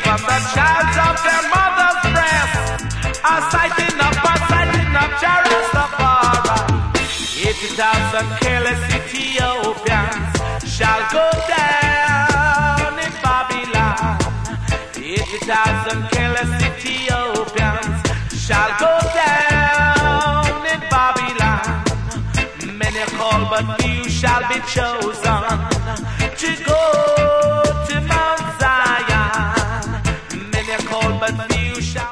from the child of their mother's breast are sighting up Jah Rastafari. 80,000 careless Ethiopians shall go down in Babylon. 80,000 careless Ethiopians shall go down in Babylon. Many call, but few shall be chosen to go